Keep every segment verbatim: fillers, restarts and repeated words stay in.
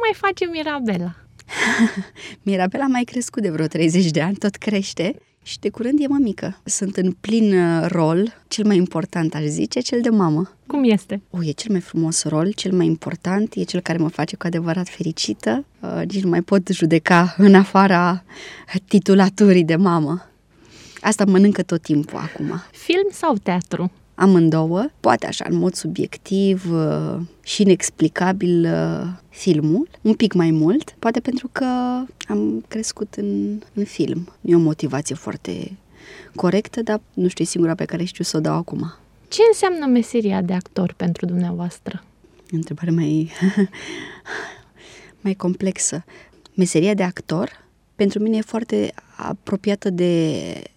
mai face Mirabela? Mirabela a mai crescut de vreo treizeci de ani, tot crește și de curând e mămică. Sunt în plin rol, cel mai important aș zice, cel de mamă. Cum este? O, e cel mai frumos rol, cel mai important, e cel care mă face cu adevărat fericită. Uh, nici nu mai pot judeca în afara titulaturii de mamă. Asta mănâncă tot timpul acum. Film sau teatru? Amândouă, poate așa, în mod subiectiv uh, și inexplicabil uh, filmul, un pic mai mult, poate pentru că am crescut în, în film. E o motivație foarte corectă, dar nu știu, e singura pe care știu să o dau acum. Ce înseamnă meseria de actor pentru dumneavoastră? Întrebare mai, mai complexă. Meseria de actor pentru mine e foarte apropiată de...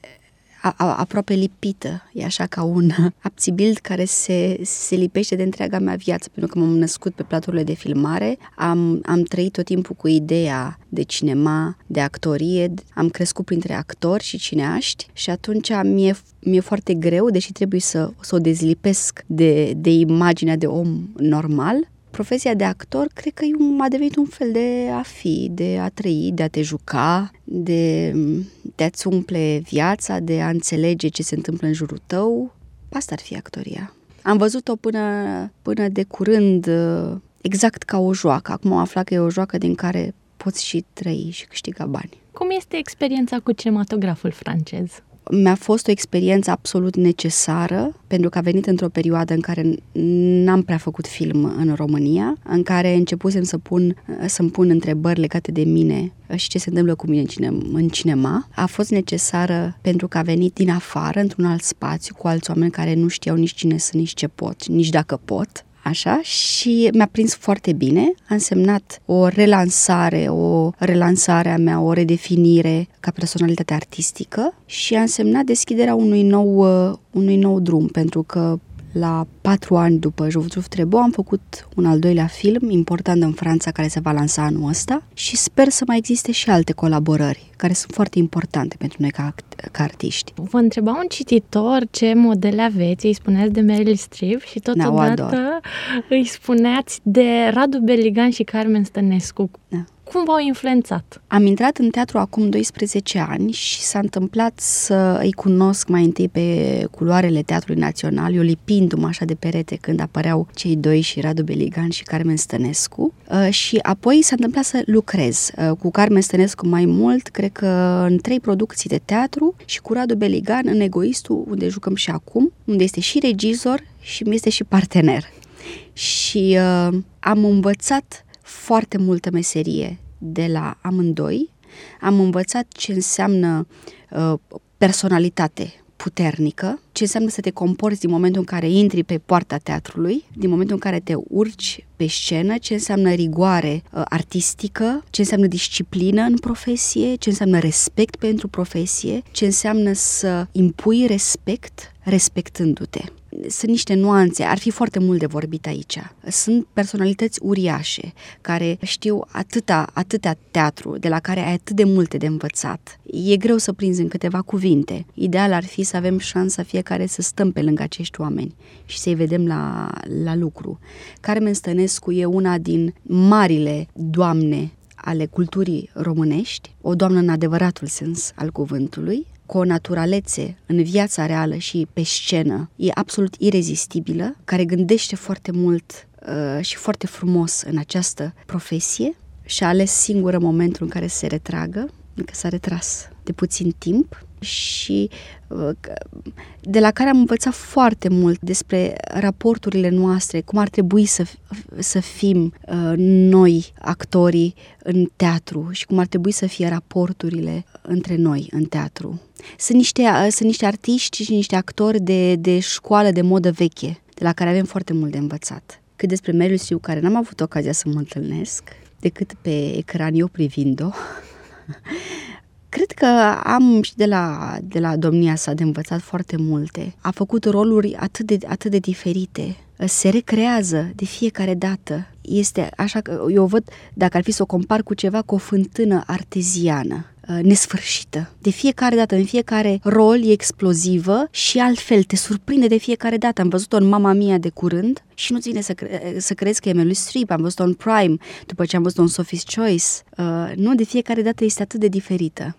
A, a, aproape lipită, e așa ca un abțibild care se, se lipește de întreaga mea viață, pentru că m-am născut pe platurile de filmare, am, am trăit tot timpul cu ideea de cinema, de actorie, am crescut printre actori și cineaști și atunci mi-e, mi-e foarte greu, deși trebuie să, să o dezlipesc de, de imaginea de om normal. Profesia de actor cred că a devenit un fel de a fi, de a trăi, de a te juca, de, de a-ți umple viața, de a înțelege ce se întâmplă în jurul tău. Asta ar fi actoria. Am văzut-o până, până de curând exact ca o joacă. Acum am aflat că e o joacă din care poți și trăi și câștiga bani. Cum este experiența cu cinematograful francez? Mi-a fost o experiență absolut necesară, pentru că a venit într-o perioadă în care n-am prea făcut film în România, în care începusem să pun, să-mi pun întrebări legate de mine și ce se întâmplă cu mine în cinema. A fost necesară pentru că a venit din afară, într-un alt spațiu, cu alți oameni care nu știau nici cine sunt, nici ce pot, nici dacă pot. Așa, și mi-a prins foarte bine, a însemnat o relansare, o relansare a mea, o redefinire ca personalitate artistică și a însemnat deschiderea unui nou, unui nou drum, pentru că la patru ani după Je vous trouve très beau am făcut un al doilea film important în Franța care se va lansa anul ăsta și sper să mai existe și alte colaborări care sunt foarte importante pentru noi ca, ca artiști. Vă întreba un cititor ce modele aveți, îi spuneați de Meryl Streep și totodată da, îi spuneați de Radu Beligan și Carmen Stănescu. Da. Cum v-au influențat? Am intrat în teatru acum doisprezece ani și s-a întâmplat să îi cunosc mai întâi pe culoarele Teatrului Național, eu lipindu-mă așa de perete când apăreau cei doi și Radu Beligan și Carmen Stănescu și apoi s-a întâmplat să lucrez cu Carmen Stănescu mai mult, cred că în trei producții de teatru și cu Radu Beligan în Egoistul, unde jucăm și acum, unde este și regizor și mi este și partener. Și uh, am învățat foarte multă meserie de la amândoi. Am învățat ce înseamnă uh, personalitate puternică, ce înseamnă să te comporți din momentul în care intri pe poarta teatrului, din momentul în care te urci pe scenă, ce înseamnă rigoare uh, artistică, ce înseamnă disciplină în profesie, ce înseamnă respect pentru profesie, ce înseamnă să impui respect respectându-te. Sunt niște nuanțe, ar fi foarte mult de vorbit aici. Sunt personalități uriașe care știu atâta, atâtea teatru, de la care ai atât de multe de învățat. E greu să prinzi în câteva cuvinte. Ideal ar fi să avem șansa fiecare să stăm pe lângă acești oameni și să-i vedem la, la lucru. Carmen Stănescu e una din marile doamne ale culturii românești, o doamnă în adevăratul sens al cuvântului, cu o naturalețe în viața reală și pe scenă, e absolut irezistibilă, care gândește foarte mult uh, și foarte frumos în această profesie și a ales singură momentul în care se retragă, încă s-a retras de puțin timp și uh, de la care am învățat foarte mult despre raporturile noastre, cum ar trebui să, să fim uh, noi, actorii, în teatru și cum ar trebui să fie raporturile între noi în teatru. Sunt niște, sunt niște artiști și niște actori de, de școală de modă veche, de la care avem foarte mult de învățat. Cât despre Meryl Streep, care n-am avut ocazia să mă întâlnesc, decât pe ecran eu privind-o, cred că am și de la, de la domnia sa de învățat foarte multe. A făcut roluri atât de, atât de diferite. Se recrează de fiecare dată. Este așa că eu văd, dacă ar fi să o compar cu ceva, cu o fântână arteziană. uh, nesfârșită. De fiecare dată, în fiecare rol e explozivă și altfel te surprinde de fiecare dată. Am văzut-o în Mamma Mia de curând și nu-ți vine să, cre- să crezi că e Meryl Streep. Am văzut-o în Prime, după ce am văzut-o în Sophie's Choice. Uh, nu, de fiecare dată este atât de diferită.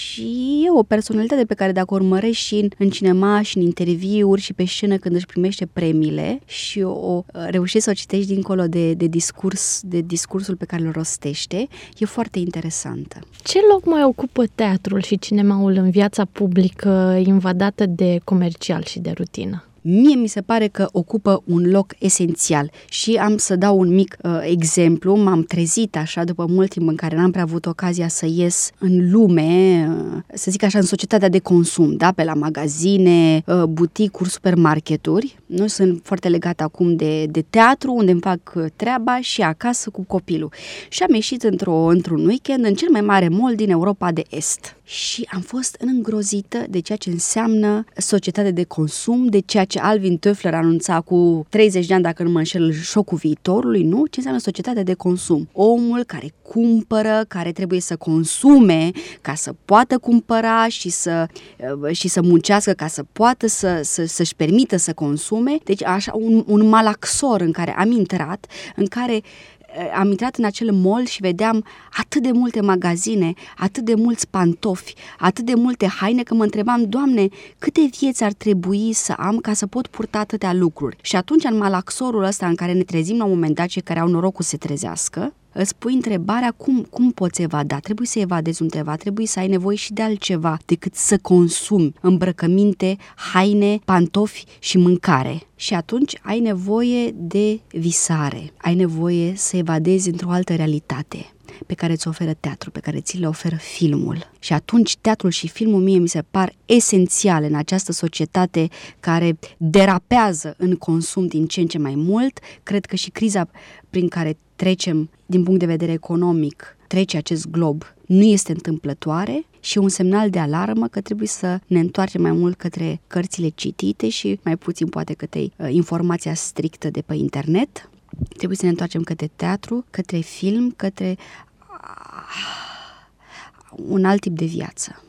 Și e o personalitate pe care dacă o urmărești și în, în cinema și în interviuri și pe scenă când își primește premiile și o, o reușești să o citești dincolo de, de discurs, de discursul pe care îl rostește, e foarte interesantă. Ce loc mai ocupă teatrul și cinemaul în viața publică invadată de comercial și de rutină? Mie mi se pare că ocupă un loc esențial și am să dau un mic uh, exemplu. M-am trezit așa după mult timp în care n-am prea avut ocazia să ies în lume, uh, să zic așa, în societatea de consum, da? Pe la magazine, uh, buticuri, supermarketuri. Nu sunt foarte legată acum de, de teatru, unde îmi fac treaba, și acasă cu copilul. Și am ieșit într-o, într-un weekend în cel mai mare mall din Europa de Est. Și am fost îngrozită de ceea ce înseamnă societate de consum, de ceea ce Alvin Toffler anunța cu treizeci de ani, dacă nu mă înșel, șocul viitorului, nu? Ce înseamnă societatea de consum? Omul care cumpără, care trebuie să consume ca să poată cumpăra și să, și să muncească ca să poată să, să, să-și permită să consume. Deci așa un, un malaxor în care am intrat, în care am intrat în acel mall și vedeam atât de multe magazine, atât de mulți pantofi, atât de multe haine, că mă întrebam, Doamne, câte vieți ar trebui să am ca să pot purta atâtea lucruri? Și atunci, în malaxorul ăsta în care ne trezim la un moment dat, cei care au norocul să se trezească, îți pui întrebarea cum, cum poți evada. Trebuie să evadezi undeva, trebuie să ai nevoie și de altceva decât să consumi îmbrăcăminte, haine, pantofi și mâncare. Și atunci ai nevoie de visare, ai nevoie să evadezi într-o altă realitate pe care ți oferă teatru, pe care ți le oferă filmul. Și atunci teatrul și filmul mie mi se par esențiale în această societate care derapează în consum din ce în ce mai mult. Cred că și criza prin care trecem din punct de vedere economic, trece acest glob, nu este întâmplătoare și un semnal de alarmă că trebuie să ne întoarcem mai mult către cărțile citite și mai puțin poate către uh, informația strictă de pe internet. Trebuie să ne întoarcem către teatru, către film, către uh, un alt tip de viață.